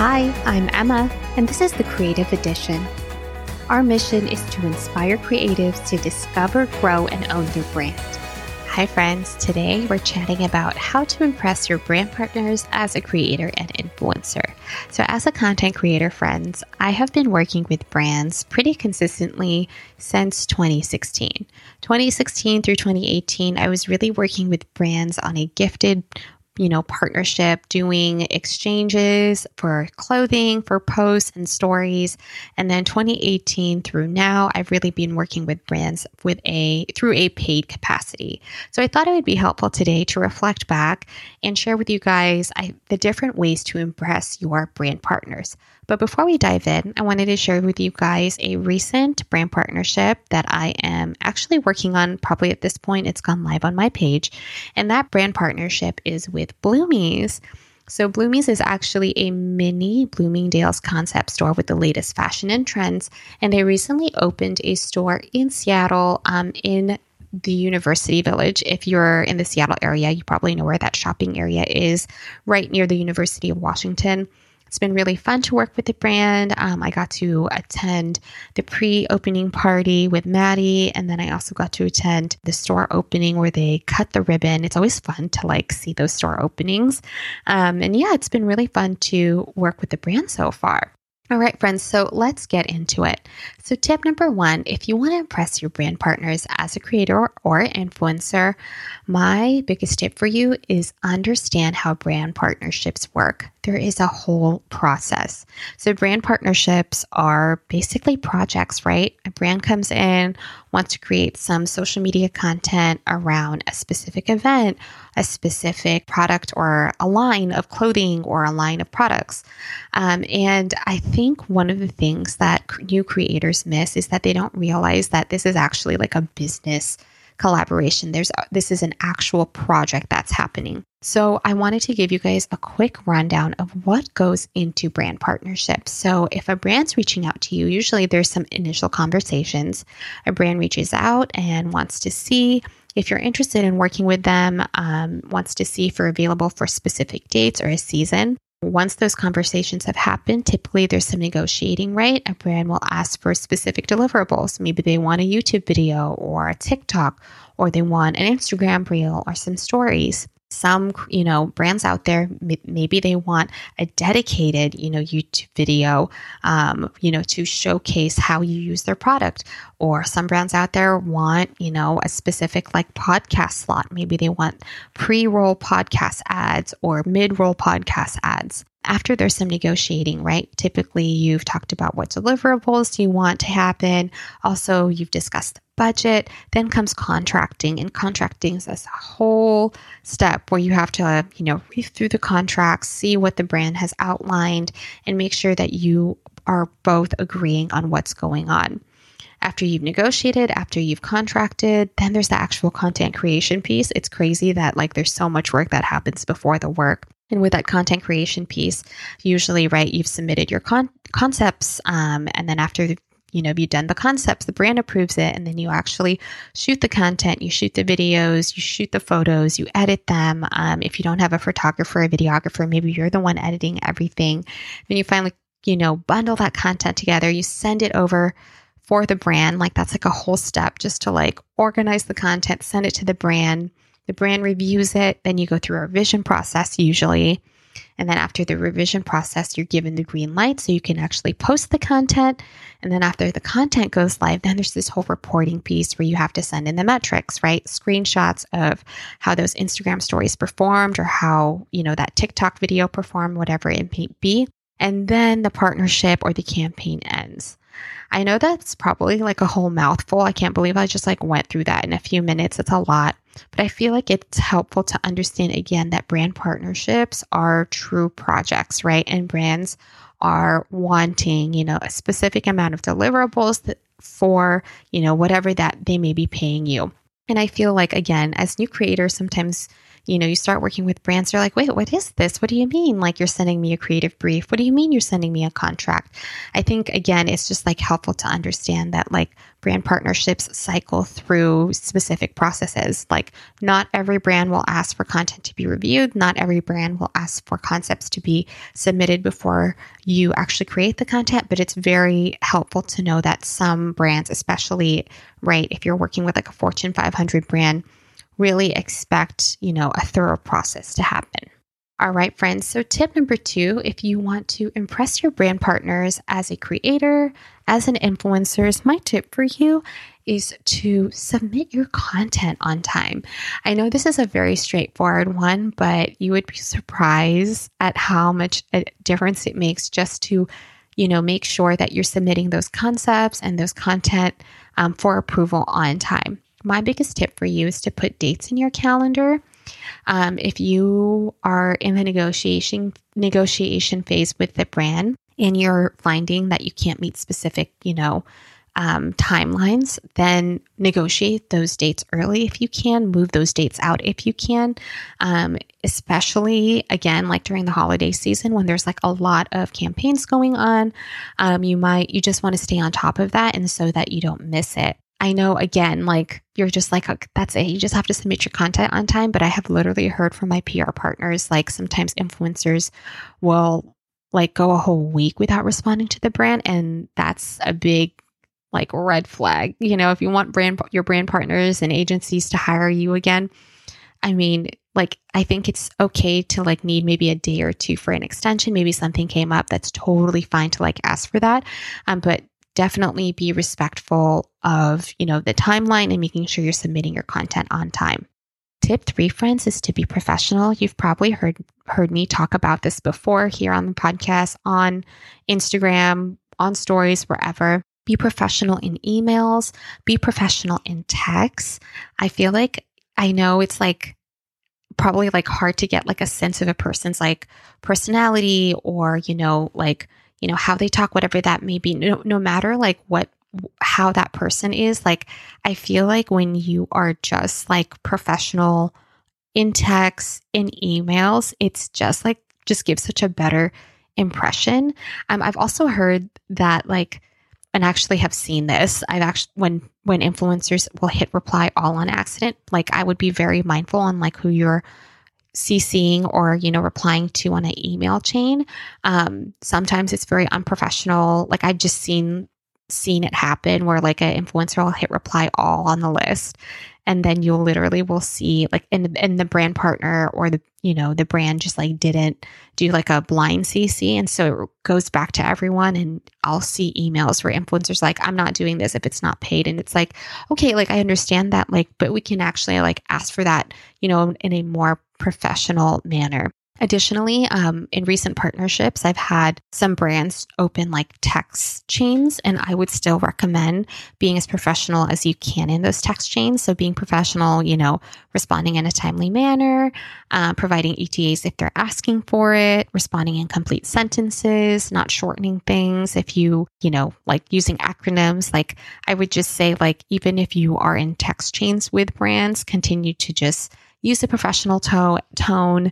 Hi, I'm Emma, and this is the Creative Edition. Our mission is to inspire creatives to discover, grow, and own their brand. Hi friends, today we're chatting about how to impress your brand partners as a creator and influencer. So as a content creator, friends, I have been working with brands pretty consistently since 2016. 2016 through 2018, I was really working with brands on a gifted partnership, doing exchanges for clothing, for posts and stories. And then 2018 through now, I've really been working with brands through a paid capacity. So I thought it would be helpful today to reflect back and share with you guys the different ways to impress your brand partners. But before we dive in, I wanted to share with you guys a recent brand partnership that I am actually working on. Probably at this point, it's gone live on my page. And that brand partnership is with Bloomies. So Bloomies is actually a mini Bloomingdale's concept store with the latest fashion and trends. And they recently opened a store in Seattle, in the University Village. If you're in the Seattle area, you probably know where that shopping area is, right near the University of Washington. It's been really fun to work with the brand. I got to attend the pre-opening party with Maddie, and then I also got to attend the store opening where they cut the ribbon. It's always fun to see those store openings. It's been really fun to work with the brand so far. All right, friends, so let's get into it. So tip number one, if you want to impress your brand partners as a creator or influencer, my biggest tip for you is understand how brand partnerships work. There is a whole process. So brand partnerships are basically projects, right? A brand comes in, wants to create some social media content around a specific event, a specific product or a line of clothing or a line of products. And I think one of the things that new creators miss is that they don't realize that this is actually like a business collaboration. This is an actual project that's happening. So I wanted to give you guys a quick rundown of what goes into brand partnerships. So if a brand's reaching out to you, usually there's some initial conversations. A brand reaches out and wants to see if you're interested in working with them, wants to see if you're available for specific dates or a season. Once those conversations have happened, typically there's some negotiating, right? A brand will ask for specific deliverables. Maybe they want a YouTube video or a TikTok, or they want an Instagram reel or some stories. Some, brands out there, maybe they want a dedicated, YouTube video, to showcase how you use their product. Or some brands out there want, a specific podcast slot. Maybe they want pre-roll podcast ads or mid-roll podcast ads. After there's some negotiating, right? Typically, you've talked about what deliverables you want to happen. Also, you've discussed the budget. Then comes contracting. And contracting is a whole step where you have to, read through the contracts, see what the brand has outlined, and make sure that you are both agreeing on what's going on. After you've negotiated, after you've contracted, then there's the actual content creation piece. It's crazy that there's so much work that happens before the work. And with that content creation piece, usually, right, you've submitted your concepts, and then after you've done the concepts, the brand approves it, and then you actually shoot the content, you shoot the videos, you shoot the photos, you edit them. If you don't have a photographer, a videographer, maybe you're the one editing everything. Then you finally, bundle that content together, you send it over for the brand. That's a whole step just to organize the content, send it to the brand. The brand reviews it. Then you go through a revision process usually. And then after the revision process, you're given the green light so you can actually post the content. And then after the content goes live, then there's this whole reporting piece where you have to send in the metrics, right? Screenshots of how those Instagram stories performed or how, that TikTok video performed, whatever it may be. And then the partnership or the campaign ends. I know that's probably a whole mouthful. I can't believe I just went through that in a few minutes. It's a lot, but I feel it's helpful to understand again that brand partnerships are true projects, right? And brands are wanting, a specific amount of deliverables for, whatever that they may be paying you. And I feel again, as new creators, sometimes, you start working with brands, they're like, wait, what is this? What do you mean? Like, you're sending me a creative brief. What do you mean you're sending me a contract? I think, again, it's just like helpful to understand that like brand partnerships cycle through specific processes. Like, not every brand will ask for content to be reviewed. Not every brand will ask for concepts to be submitted before you actually create the content, but it's very helpful to know that some brands, especially, right, if you're working with like a Fortune 500 brand, really expect, a thorough process to happen. All right, friends. So tip number 2, if you want to impress your brand partners as a creator, as an influencer, my tip for you is to submit your content on time. I know this is a very straightforward one, but you would be surprised at how much a difference it makes just to, make sure that you're submitting those concepts and those content for approval on time. My biggest tip for you is to put dates in your calendar. If you are in the negotiation phase with the brand and you're finding that you can't meet specific, timelines, then negotiate those dates early if you can, move those dates out if you can, especially, again, like during the holiday season when there's like a lot of campaigns going on, you just want to stay on top of that and so that you don't miss it. I know, again, like you're just like, oh, that's it. You just have to submit your content on time. But I have literally heard from my PR partners, like sometimes influencers will like go a whole week without responding to the brand. And that's a big like red flag. If you want your brand partners and agencies to hire you again, I mean, like, I think it's okay to like need maybe a day or two for an extension. Maybe something came up. That's totally fine to like ask for that. But definitely be respectful of, the timeline and making sure you're submitting your content on time. Tip 3, friends, is to be professional. You've probably heard me talk about this before here on the podcast, on Instagram, on stories, wherever. Be professional in emails, be professional in texts. I feel like, I know it's like probably like hard to get like a sense of a person's like personality or, how they talk, whatever that may be, no matter like how that person is. Like, I feel like when you are just like professional in text, in emails, it's just gives such a better impression. I've also heard that like, and actually have seen this, when influencers will hit reply all on accident, like I would be very mindful on like who you're CCing or, replying to on an email chain. Sometimes it's very unprofessional. Like I've just seen it happen where like an influencer will hit reply all on the list. And then you'll literally will see like in the brand partner or the brand just like didn't do like a blind CC. And so it goes back to everyone. And I'll see emails where influencers like, I'm not doing this if it's not paid. And it's like, okay, like I understand that, like, but we can actually like ask for that, in a more professional manner. Additionally, in recent partnerships, I've had some brands open like text chains, and I would still recommend being as professional as you can in those text chains. So being professional, responding in a timely manner, providing ETAs if they're asking for it, responding in complete sentences, not shortening things. If you, like using acronyms, like I would just say like, even if you are in text chains with brands, continue to just use a professional tone,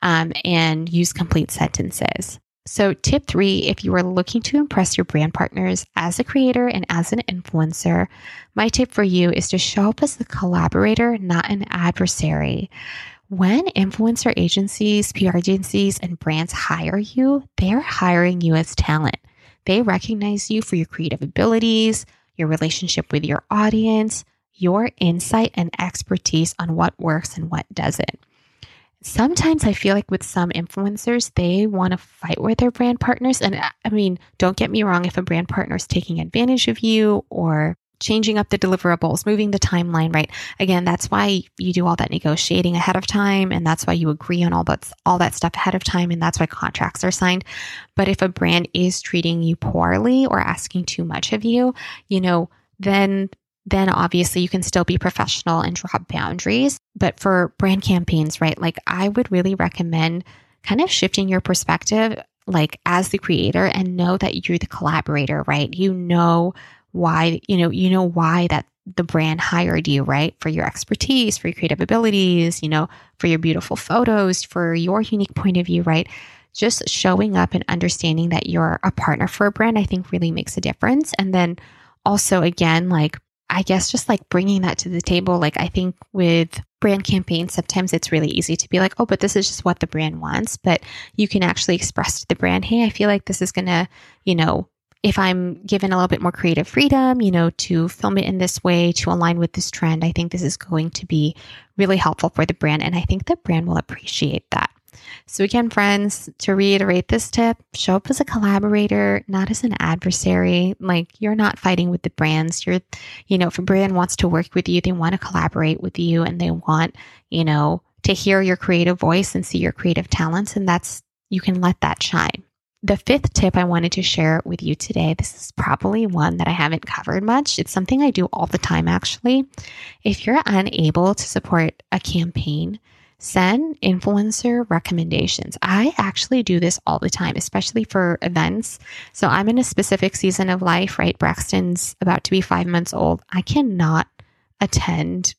and use complete sentences. So tip 3, if you are looking to impress your brand partners as a creator and as an influencer, my tip for you is to show up as a collaborator, not an adversary. When influencer agencies, PR agencies, and brands hire you, they're hiring you as talent. They recognize you for your creative abilities, your relationship with your audience, your insight and expertise on what works and what doesn't. Sometimes I feel like with some influencers, they want to fight with their brand partners. And I mean, don't get me wrong, if a brand partner is taking advantage of you or changing up the deliverables, moving the timeline, right? Again, that's why you do all that negotiating ahead of time. And that's why you agree on all that stuff ahead of time. And that's why contracts are signed. But if a brand is treating you poorly or asking too much of you, then obviously you can still be professional and drop boundaries. But for brand campaigns, right, like I would really recommend kind of shifting your perspective, like as the creator, and know that you're the collaborator, right? You know why, why that the brand hired you, right? For your expertise, for your creative abilities, for your beautiful photos, for your unique point of view, right? Just showing up and understanding that you're a partner for a brand, I think really makes a difference. And then also, again, I guess just bringing that to the table. I think with brand campaigns, sometimes it's really easy to be like, oh, but this is just what the brand wants. But you can actually express to the brand, hey, I feel like this is going to, if I'm given a little bit more creative freedom, to film it in this way, to align with this trend, I think this is going to be really helpful for the brand. And I think the brand will appreciate that. So again, friends, to reiterate this tip, show up as a collaborator, not as an adversary. You're not fighting with the brands. If a brand wants to work with you, they want to collaborate with you and they want, to hear your creative voice and see your creative talents. And you can let that shine. The fifth tip I wanted to share with you today, this is probably one that I haven't covered much. It's something I do all the time, actually. If you're unable to support a campaign, send influencer recommendations. I actually do this all the time, especially for events. So I'm in a specific season of life, right? Braxton's about to be 5 months old. I cannot attend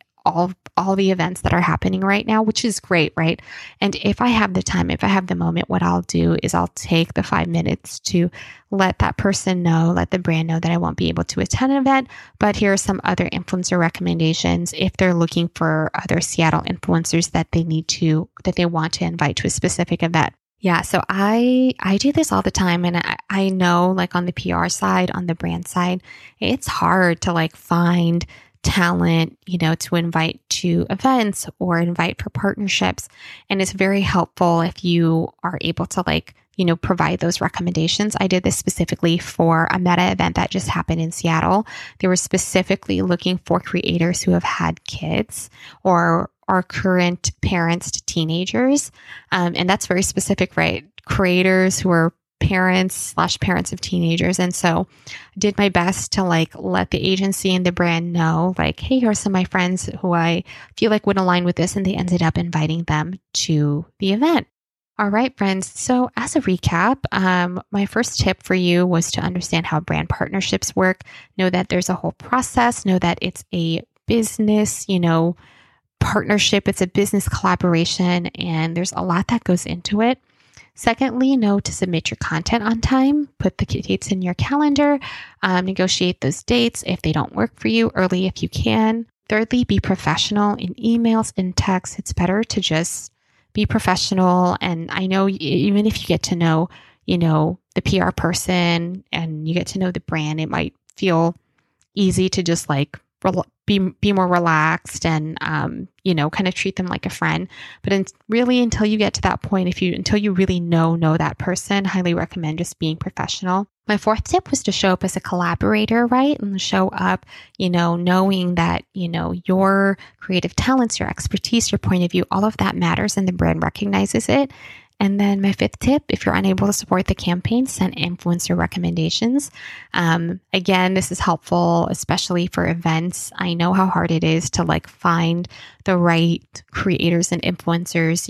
all the events that are happening right now, which is great, right? And if I have the time, if I have the moment, what I'll do is I'll take the 5 minutes to let that person know, let the brand know that I won't be able to attend an event, but here are some other influencer recommendations if they're looking for other Seattle influencers that they want to invite to a specific event. Yeah, so I do this all the time, and I know on the PR side, on the brand side, it's hard to find talent, to invite to events or invite for partnerships. And it's very helpful if you are able to provide those recommendations. I did this specifically for a Meta event that just happened in Seattle. They were specifically looking for creators who have had kids or are current parents to teenagers. And that's very specific, right? Creators who are parents/parents of teenagers. And so I did my best to let the agency and the brand know, hey, here are some of my friends who I feel would align with this. And they ended up inviting them to the event. All right, friends. So as a recap, my first tip for you was to understand how brand partnerships work. Know that there's a whole process. Know that it's a business, partnership. It's a business collaboration, and there's a lot that goes into it. Secondly, know to submit your content on time. Put the dates in your calendar. Negotiate those dates if they don't work for you early if you can. Thirdly, be professional in emails and texts. It's better to just be professional. And I know even if you get to know, the PR person and you get to know the brand, it might feel easy to just be more relaxed and, kind of treat them like a friend. But really, until you get to that point, until you really know that person, highly recommend just being professional. My fourth tip was to show up as a collaborator, right? And show up, knowing that, your creative talents, your expertise, your point of view, all of that matters and the brand recognizes it. And then my fifth tip, if you're unable to support the campaign, send influencer recommendations. Again, this is helpful, especially for events. I know how hard it is to find the right creators and influencers,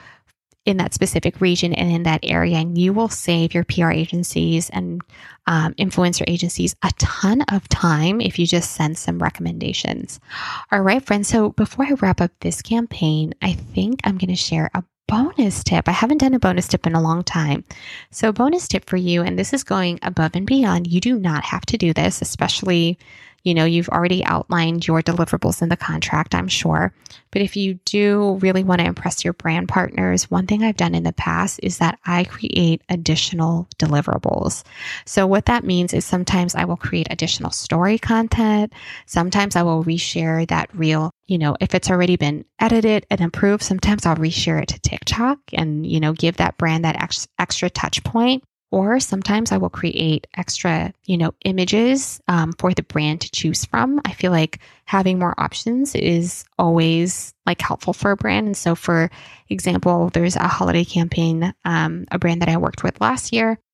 in that specific region and in that area. And you will save your PR agencies and influencer agencies a ton of time if you just send some recommendations. All right, friends. So before I wrap up this campaign, I think I'm going to share a bonus tip. I haven't done a bonus tip in a long time. So bonus tip for you, and this is going above and beyond. You do not have to do this, especially, you've already outlined your deliverables in the contract, I'm sure. But if you do really want to impress your brand partners, one thing I've done in the past is that I create additional deliverables. So what that means is sometimes I will create additional story content. Sometimes I will reshare that reel. If it's already been edited and approved, sometimes I'll reshare it to TikTok and, give that brand that extra touch point. Or sometimes I will create extra, images for the brand to choose from. I feel like having more options is always helpful for a brand. And so for example, there's a holiday campaign, a brand that I worked with last year.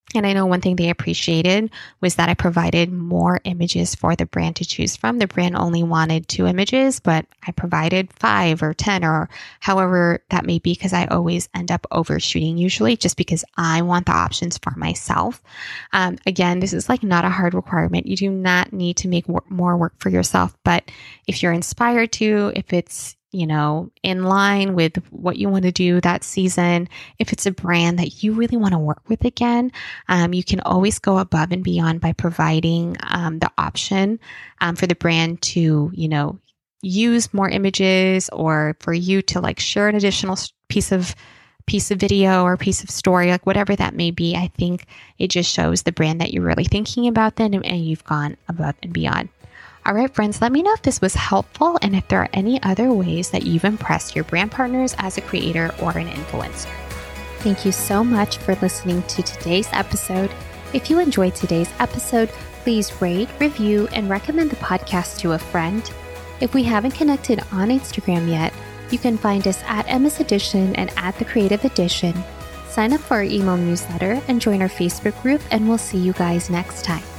And I know one thing they appreciated was that I provided more images for the brand to choose from. The brand only wanted 2 images, but I provided 5 or 10 or however that may be, because I always end up overshooting usually just because I want the options for myself. Again, this is like not a hard requirement. You do not need to make more work for yourself, but if you're inspired to, if it's in line with what you want to do that season, if it's a brand that you really want to work with again, you can always go above and beyond by providing the option for the brand to, use more images, or for you to like share an additional piece of video or piece of story, like whatever that may be. I think it just shows the brand that you're really thinking about them and you've gone above and beyond. All right, friends, let me know if this was helpful and if there are any other ways that you've impressed your brand partners as a creator or an influencer. Thank you so much for listening to today's episode. If you enjoyed today's episode, please rate, review, and recommend the podcast to a friend. If we haven't connected on Instagram yet, you can find us at Emma's Edition and at The Creative Edition. Sign up for our email newsletter and join our Facebook group, and we'll see you guys next time.